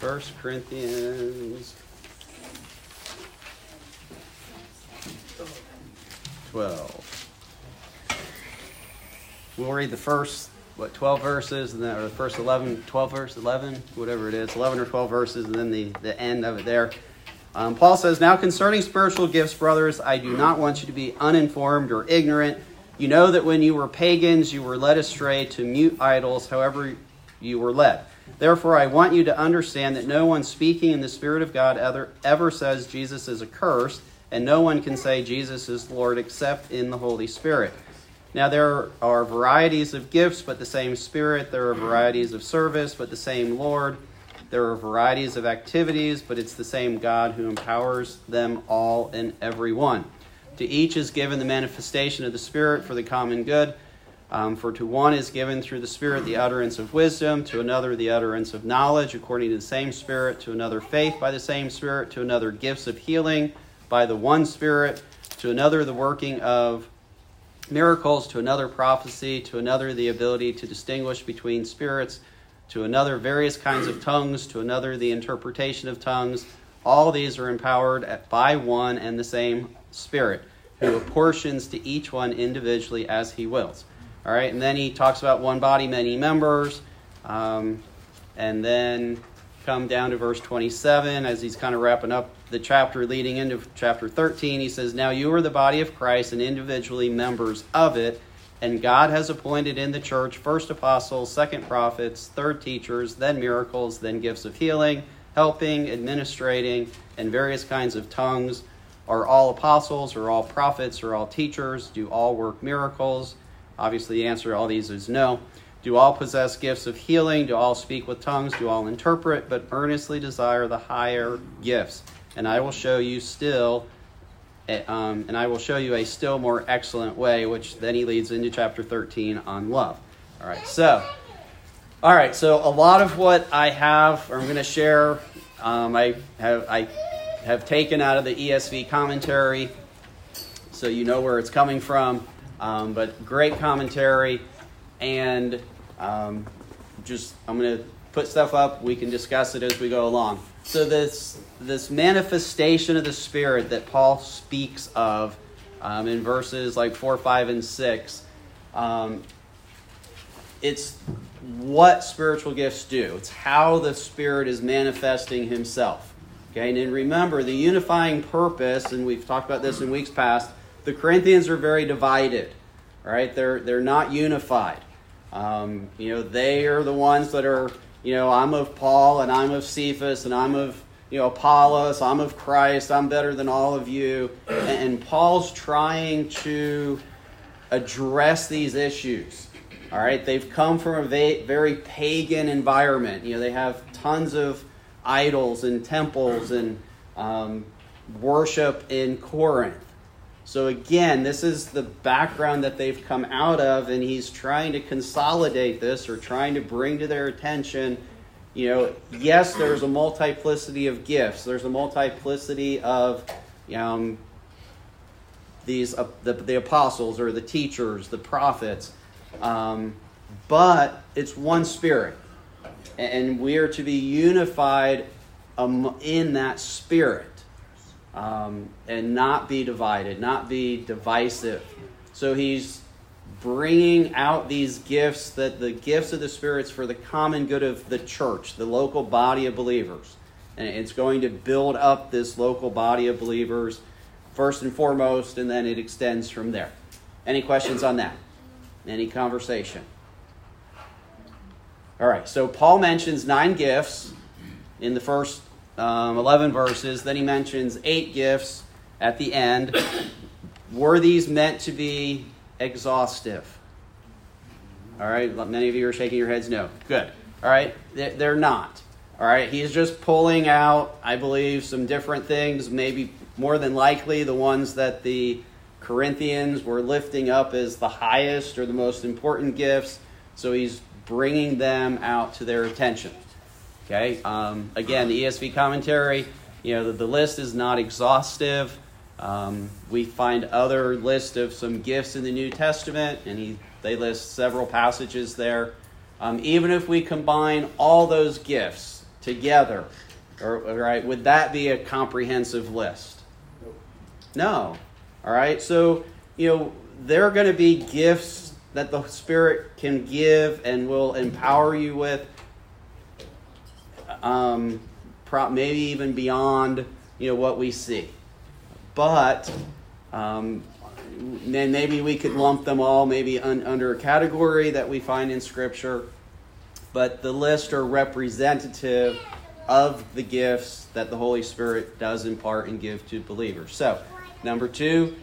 1 Corinthians 12. We'll read the first, 12 verses, and then, or the first 11, 12 verse, 11, whatever it is, 11 or 12 verses, and then the end of it there. Paul says, "Now concerning spiritual gifts, brothers, I do not want you to be uninformed or ignorant. You know that when you were pagans, you were led astray to mute idols, however you were led. Therefore, I want you to understand that no one speaking in the Spirit of God ever says Jesus is accursed, and no one can say Jesus is Lord except in the Holy Spirit. Now there are varieties of gifts, but the same Spirit. There are varieties of service, but the same Lord. There are varieties of activities, but it's the same God who empowers them all and every one. To each is given the manifestation of the Spirit for the common good. For to one is given through the Spirit the utterance of wisdom, to another the utterance of knowledge according to the same Spirit, to another faith by the same Spirit, to another gifts of healing by the one Spirit, to another the working of miracles, to another prophecy, to another the ability to distinguish between spirits, to another various kinds of tongues, to another the interpretation of tongues. All these are empowered by one and the same Spirit, who apportions to each one individually as he wills." All right, and then he talks about one body, many members, and then come down to verse 27 as he's kind of wrapping up the chapter leading into chapter 13. He says, "Now you are the body of Christ and individually members of it, and God has appointed in the church first apostles, second prophets, third teachers, then miracles, then gifts of healing, helping, administrating, and various kinds of tongues. Are all apostles, or all prophets, or all teachers? Do all work miracles?" Obviously, the answer to all these is no. "Do all possess gifts of healing? Do all speak with tongues? Do all interpret? But earnestly desire the higher gifts. And I will show you a still more excellent way," which then he leads into chapter 13 on love. All right, so a lot of what I have, or I'm going to share, I have taken out of the ESV commentary, so you know where it's coming from. But great commentary, and I'm going to put stuff up. We can discuss it as we go along. So this manifestation of the Spirit that Paul speaks of in verses like 4, 5, and 6, it's what spiritual gifts do. It's how the Spirit is manifesting himself. Okay, and then remember the unifying purpose, and we've talked about this in weeks past. The Corinthians are very divided. All right, they're not unified. They are the ones that are, I'm of Paul, and I'm of Cephas, and I'm of, Apollos, I'm of Christ, I'm better than all of you. And Paul's trying to address these issues. All right, they've come from a very pagan environment. They have tons of idols and temples and worship in Corinth. So again, this is the background that they've come out of, and he's trying to consolidate this, or trying to bring to their attention, yes, there's a multiplicity of gifts. There's a multiplicity of the apostles, or the teachers, the prophets, but it's one Spirit, and we are to be unified in that Spirit. And not be divided, not be divisive. So he's bringing out these gifts, that the gifts of the Spirit's for the common good of the church, the local body of believers. And it's going to build up this local body of believers first and foremost, and then it extends from there. Any questions on that? Any conversation? All right, so Paul mentions 9 gifts in the first 11 verses. Then he mentions 8 gifts at the end. Were these meant to be exhaustive? All right, many of you are shaking your heads no. Good. All right, they're not. All right, he's just pulling out, I believe, some different things, maybe more than likely the ones that the Corinthians were lifting up as the highest or the most important gifts. So he's bringing them out to their attention. Okay, again, the ESV commentary, the list is not exhaustive. We find other lists of some gifts in the New Testament, and they list several passages there. Even if we combine all those gifts, together? Or, right, would that be a comprehensive list? No. All right, so, there are going to be gifts that the Spirit can give and will empower you with, maybe even beyond, what we see. But then maybe we could lump them all maybe under a category that we find in Scripture. But the list are representative of the gifts that the Holy Spirit does impart and give to believers. So, number 2,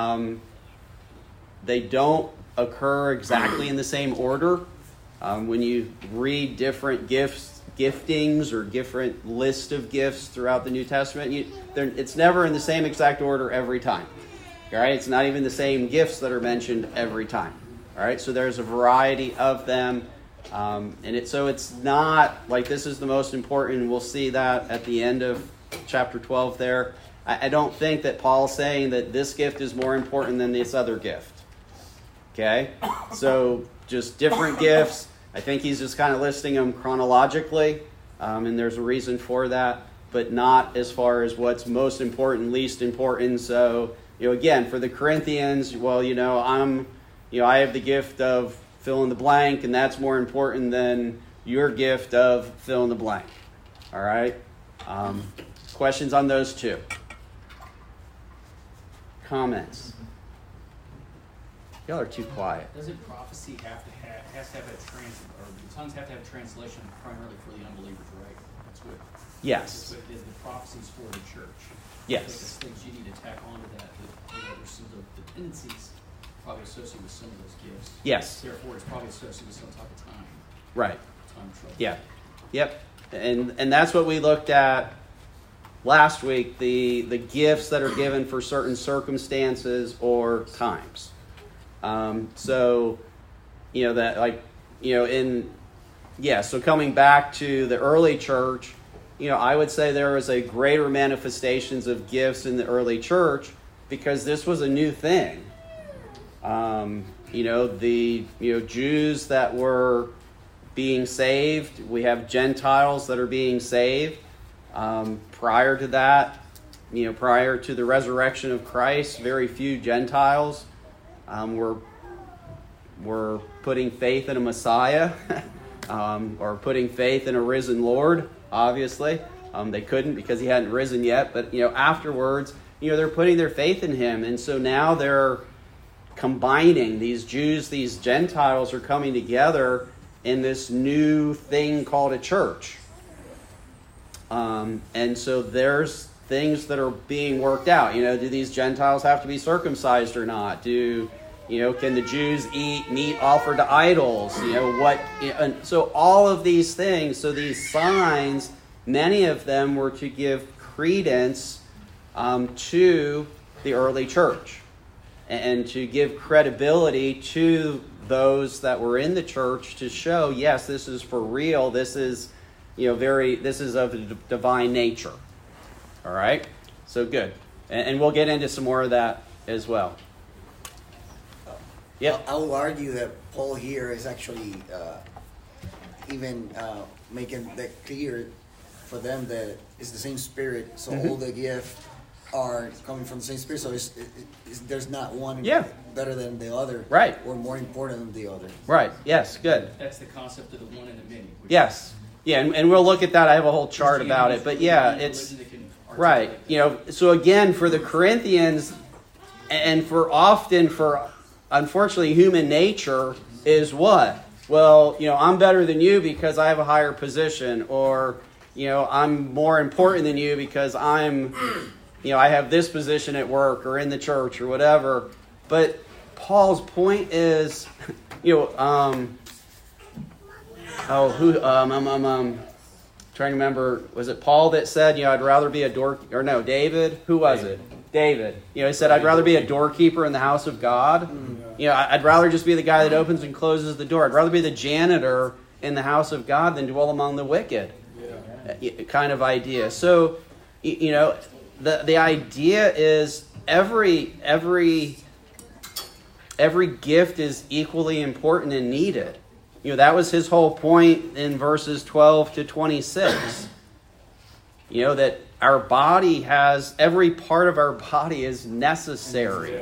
they don't occur exactly in the same order. When you read different giftings or different list of gifts throughout the New Testament, it's never in the same exact order every time. All right, it's not even the same gifts that are mentioned every time. All right, so there's a variety of them, so it's not like this is the most important. We'll see that at the end of chapter 12 there. I don't think that Paul's saying that this gift is more important than this other gift. Okay, so just different gifts. I think he's just kind of listing them chronologically, and there's a reason for that, but not as far as what's most important, least important. So, again, for the Corinthians, well, I have the gift of fill in the blank, and that's more important than your gift of fill in the blank. All right? Questions on those two? Comments? Y'all are too quiet. Doesn't prophecy has to have or the tongues have to have translation primarily for the unbelievers, right? That's what. Yes. That's what the prophecies for the church. Yes. There's things you need to tack onto that. There's some of the dependencies probably associated with some of those gifts. Yes. Therefore, it's probably associated with some type of time. Right. Time trouble. Yeah. Yep. And that's what we looked at last week. The gifts that are given for certain circumstances or times. So coming back to the early church, I would say there was a greater manifestations of gifts in the early church because this was a new thing. The Jews that were being saved, we have Gentiles that are being saved. Prior to that, prior to the resurrection of Christ, very few Gentiles were putting faith in a Messiah or putting faith in a risen Lord, obviously. They couldn't because he hadn't risen yet. But, afterwards, they're putting their faith in him. And so now they're combining these Jews, these Gentiles are coming together in this new thing called a church. And so there's things that are being worked out. Do these Gentiles have to be circumcised or not? Can the Jews eat meat offered to idols? And so all of these things, so these signs, many of them were to give credence to the early church and to give credibility to those that were in the church to show, yes, this is for real. This is, this is of a divine nature. All right? So good. And we'll get into some more of that as well. Yep. I will argue that Paul here is actually making that clear for them that it's the same Spirit. So all the gifts are coming from the same Spirit. So there's not one better than the other, right, or more important than the other. Right. Yes. Good. That's the concept of the one and the many. Yes. Yeah, and we'll look at that. I have a whole chart about it. But yeah, it's right. So again, for the Corinthians, and for unfortunately, human nature is what? Well, I'm better than you because I have a higher position, or I'm more important than you because I have this position at work or in the church or whatever. But Paul's point is, trying to remember, was it Paul that said, I'd rather be a David? Who was it? David. He said, I'd rather be a doorkeeper in the house of God. I'd rather just be the guy that opens and closes the door. I'd rather be the janitor in the house of God than dwell among the wicked. Kind of idea. So, the idea is every gift is equally important and needed. that was his whole point in verses 12 to 26. That our body every part of our body is necessary.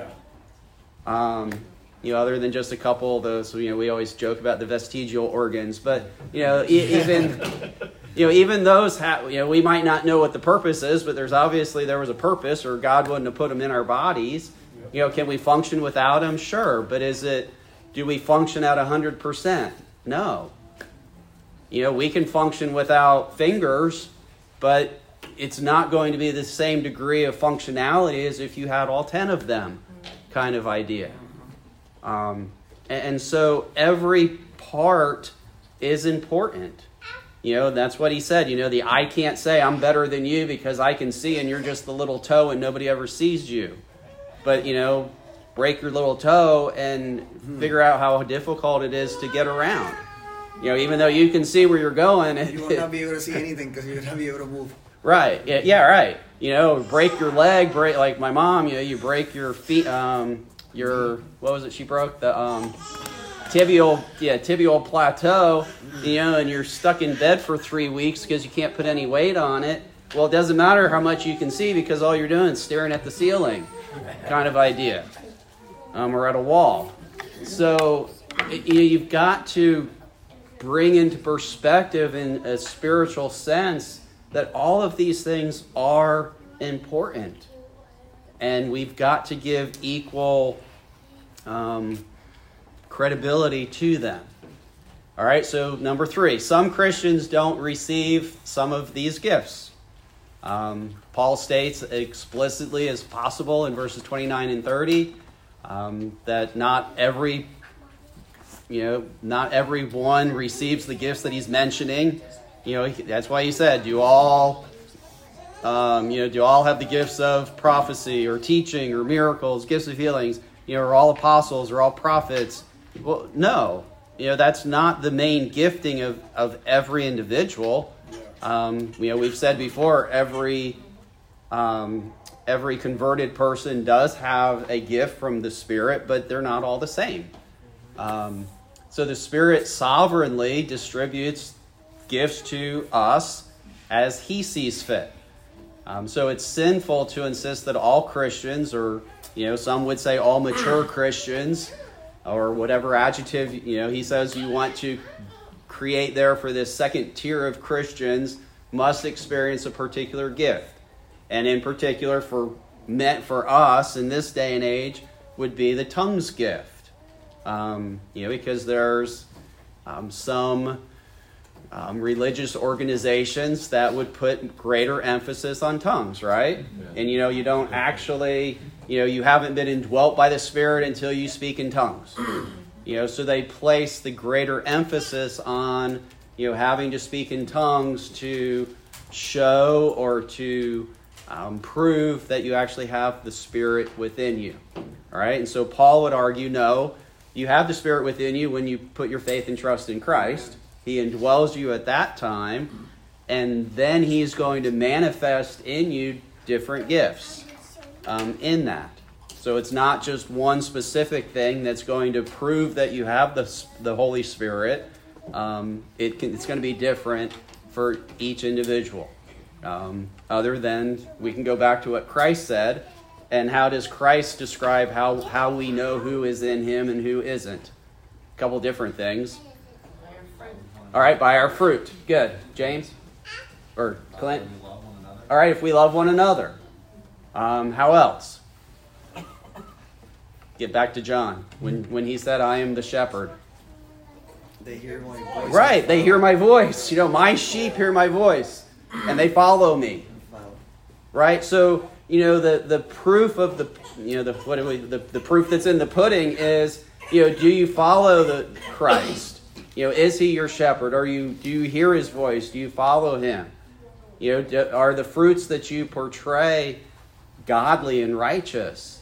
Other than just a couple of those, we always joke about the vestigial organs, but, even those we might not know what the purpose is, but there was a purpose, or God wouldn't have put them in our bodies. Can we function without them? Sure. But do we function at 100%? No. We can function without fingers, but it's not going to be the same degree of functionality as if you had all 10 of them, kind of idea. And so every part is important. That's what he said. The eye can't say, I'm better than you because I can see and you're just the little toe and nobody ever sees you. But, break your little toe and figure out how difficult it is to get around. Even though you can see where you're going. You will not be able to see anything because you will not be able to move. Right. Yeah, right. Break your leg, like my mom, you break your feet, what was it she broke? The tibial plateau, and you're stuck in bed for 3 weeks because you can't put any weight on it. Well, it doesn't matter how much you can see because all you're doing is staring at the ceiling, kind of idea, or at a wall. So you've got to bring into perspective in a spiritual sense that all of these things are important. And we've got to give equal credibility to them. All right, so number 3, some Christians don't receive some of these gifts. Paul states explicitly as possible in verses 29 and 30 that not everyone receives the gifts that he's mentioning. That's why he said, do all have the gifts of prophecy or teaching or miracles, gifts of healings, are all apostles or all prophets? Well, no. That's not the main gifting of every individual. We've said before, every converted person does have a gift from the Spirit, but they're not all the same. So the Spirit sovereignly distributes gifts to us as He sees fit. So it's sinful to insist that all Christians, or some would say all mature Christians, or whatever adjective he says you want to create there for this second tier of Christians, must experience a particular gift. And in particular, meant for us in this day and age, would be the tongues gift. Because there's some religious organizations that would put greater emphasis on tongues, right? Yeah. And you don't actually, you haven't been indwelt by the Spirit until you speak in tongues. So they place the greater emphasis on having to speak in tongues to show or to prove that you actually have the Spirit within you. All right, and so Paul would argue, no, you have the Spirit within you when you put your faith and trust in Christ. He indwells you at that time, and then He's going to manifest in you different gifts in that. So it's not just one specific thing that's going to prove that you have the Holy Spirit. It's going to be different for each individual. Other than we can go back to what Christ said, and how does Christ describe how we know who is in Him and who isn't? A couple different things. All right, by our fruit. Good. James? Or Clint? All right, if we love one another. How else? Get back to John. When he said, I am the shepherd. They hear my voice. Right, they hear my voice. My sheep hear my voice, and they follow me. Right? So, the proof of the proof that's in the pudding is, do you follow the Christ? Is He your shepherd? Do you hear His voice? Do you follow Him? Are the fruits that you portray godly and righteous?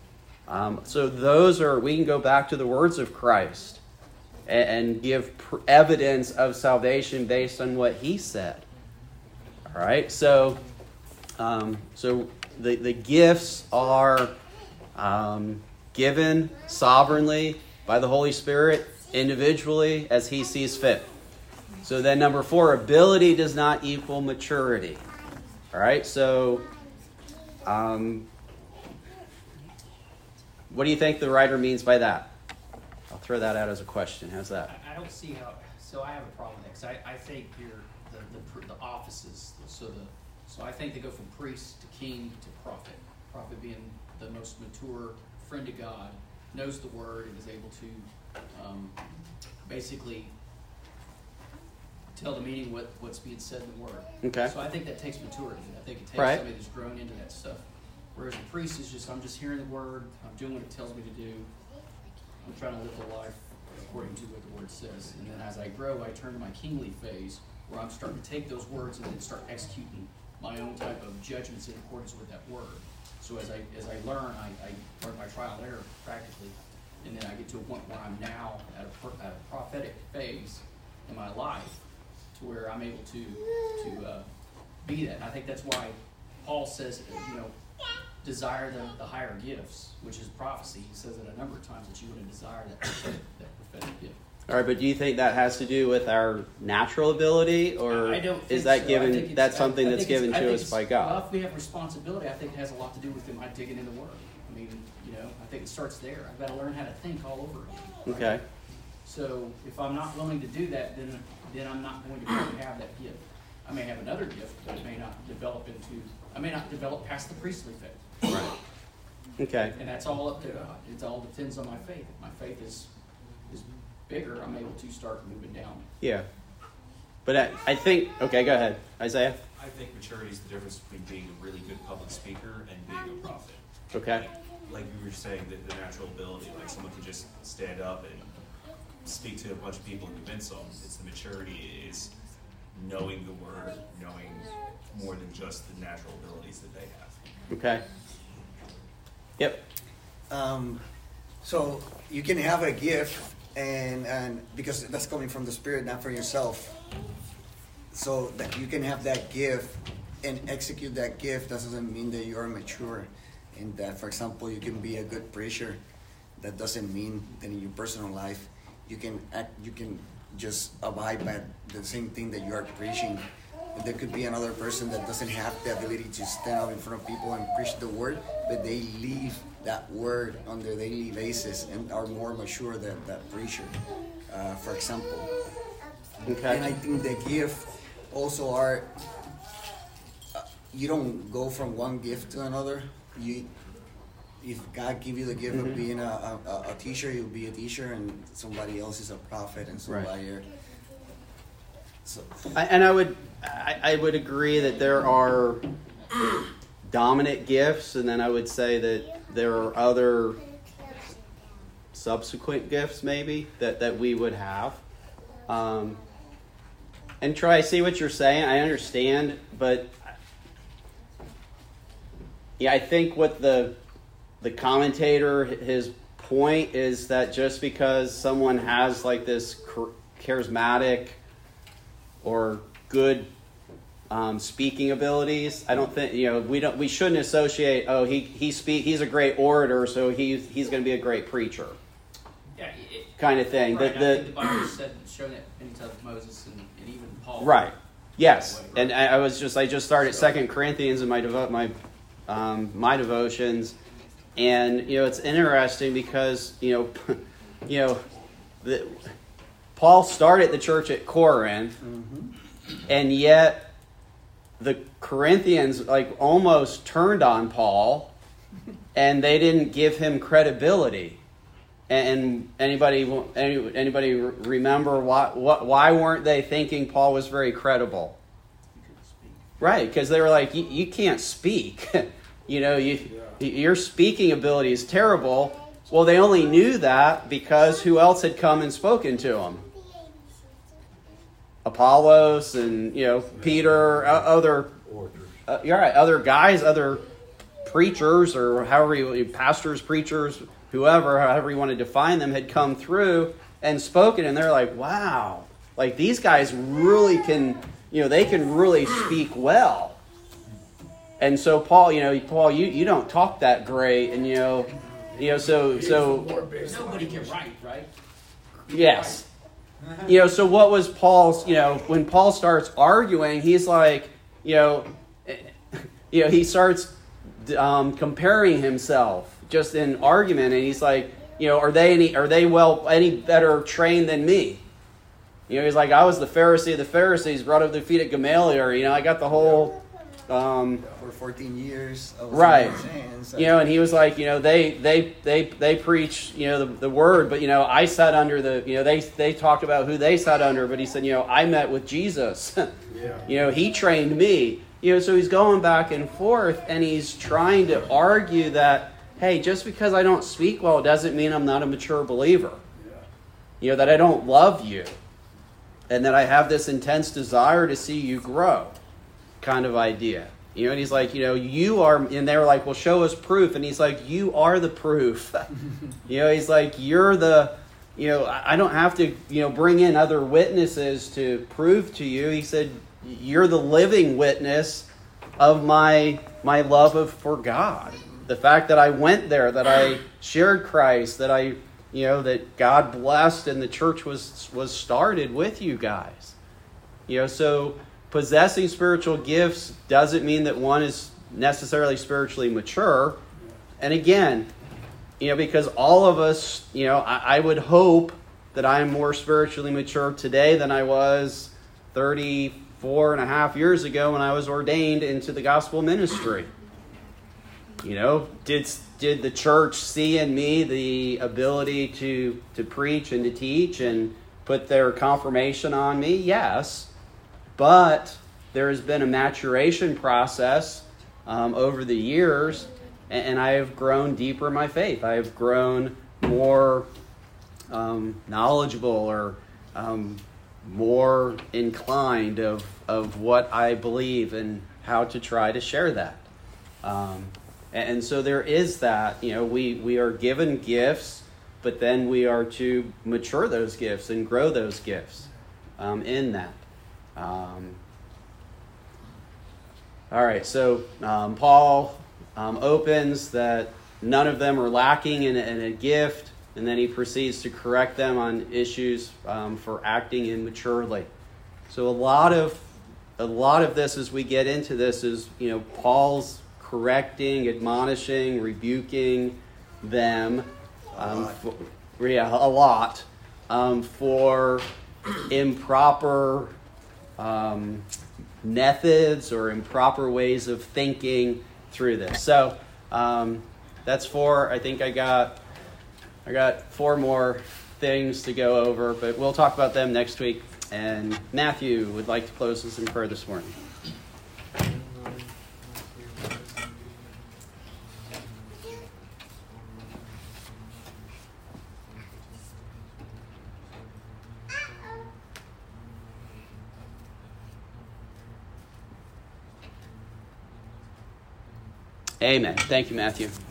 So we can go back to the words of Christ and give evidence of salvation based on what He said. All right, so the gifts are given sovereignly by the Holy Spirit individually as he sees fit. So then number 4, ability does not equal maturity. All right, so what do you think the writer means by that? I'll throw that out as a question. How's that? I don't see how. So I have a problem with that, because I think the offices. So I think they go from priest to king to prophet. Prophet being the most mature friend of God, knows the word, and is able to basically tell the meaning what's being said in the word. Okay. So I think that takes maturity. I think it takes Right. somebody that's grown into that stuff. Whereas a priest is just, I'm just hearing the word, I'm doing what it tells me to do, I'm trying to live the life according to what the word says. And then as I grow, I turn to my kingly phase, where I'm starting to take those words and then start executing my own type of judgments in accordance with that word. So as I learn, I learn by trial and error practically, and then I get to a point where I'm now at a prophetic phase in my life, to where I'm able to be that. And I think that's why Paul says, desire the higher gifts, which is prophecy. He says it a number of times that you want to desire that prophetic gift. All right, but do you think that has to do with our natural ability, or I don't think is that so. given? That's something that's given to us by God. Well, if we have responsibility, I think it has a lot to do with my digging in the Word. I mean, I think it starts there. I've got to learn how to think all over again. Right? Okay. So if I'm not willing to do that, then I'm not going to really have that gift. I may have another gift, but it may not develop past the priestly faith. Right. Okay. And that's all up to God. It all depends on my faith. If my faith is bigger, I'm able to start moving down. Yeah. But I think, okay, go ahead. Isaiah? I think maturity is the difference between being a really good public speaker and being a prophet. Okay. Like we were saying, the natural ability, like someone can just stand up and speak to a bunch of people and convince them. It's the maturity is knowing the word, knowing more than just the natural abilities that they have. Okay. Yep. So you can have a gift, and because that's coming from the Spirit, not from yourself. So that you can have that gift and execute that gift, that doesn't mean that you are mature. And that, for example, you can be a good preacher. That doesn't mean that in your personal life you can just abide by the same thing that you are preaching. But there could be another person that doesn't have the ability to stand up in front of people and preach the word, but they leave that word on their daily basis and are more mature than that preacher, for example. Okay. And I think the gift also are, you don't go from one gift to another. If God give you the gift of being a teacher, you'll be a teacher, and somebody else is a prophet, and somebody else. So. I would agree that there are dominant gifts, and then I would say that there are other subsequent gifts maybe that we would have. And Troy, I see what you're saying. I understand, but yeah, I think what the commentator, his point is that just because someone has like this charismatic or good speaking abilities, I don't think we shouldn't associate. Oh, he's a great orator, so he's going to be a great preacher. Yeah, kind of thing. Right, I think the Bible shown it many times with Moses and even Paul. Right. Yes, Right. and I just started 2 Corinthians in my devotions, and it's interesting because Paul started the church at Corinth, and yet the Corinthians almost turned on Paul, and they didn't give him credibility. And anybody remember why weren't they thinking Paul was very credible? Right, because they were like, you can't speak. Your speaking ability is terrible. Well, they only knew that because who else had come and spoken to them? Apollos and Peter, other guys, other preachers, or pastors, preachers, however you want to define them, had come through and spoken, and they're like, wow, these guys really can, they can really speak well. And so Paul, you don't talk that great, and so Nobody can write, right? Yes. So what was Paul's, when Paul starts arguing, he's like, he starts comparing himself just in argument, and he's like, are they any better trained than me? He's like, I was the Pharisee of the Pharisees, brought up the feet at Gamaliel. I got the whole. For 14 years. Right. And he was like, they preach, the word, but I sat under they talked about who they sat under, but he said, I met with Jesus. He trained me. So he's going back and forth, and he's trying to argue that, hey, just because I don't speak well doesn't mean I'm not a mature believer. That I don't love you, and that I have this intense desire to see you grow, kind of idea. And he's like, you are, and they were like, well, show us proof. And he's like, you are the proof. He's like, you're the, I don't have to, bring in other witnesses to prove to you. He said, you're the living witness of my love for God. The fact that I went there, that I shared Christ, that I, that God blessed and the church was started with you guys. So possessing spiritual gifts doesn't mean that one is necessarily spiritually mature. And again, because all of us, I would hope that I'm more spiritually mature today than I was 34 and a half years ago when I was ordained into the gospel ministry. Did the church see in me the ability to preach and to teach and put their confirmation on me? Yes. But there has been a maturation process over the years, and I have grown deeper in my faith. I have grown more knowledgeable or more inclined of what I believe and how to try to share that. And so there is that, we are given gifts, but then we are to mature those gifts and grow those gifts in that. All right, so Paul opens that none of them are lacking in a gift, and then he proceeds to correct them on issues for acting immaturely. So a lot of this, as we get into this, is Paul's correcting, admonishing, rebuking them. A lot for improper methods or improper ways of thinking through this. So that's four. I think I got 4 more things to go over, but we'll talk about them next week. And Matthew would like to close us in prayer this morning. Amen. Thank you, Matthew.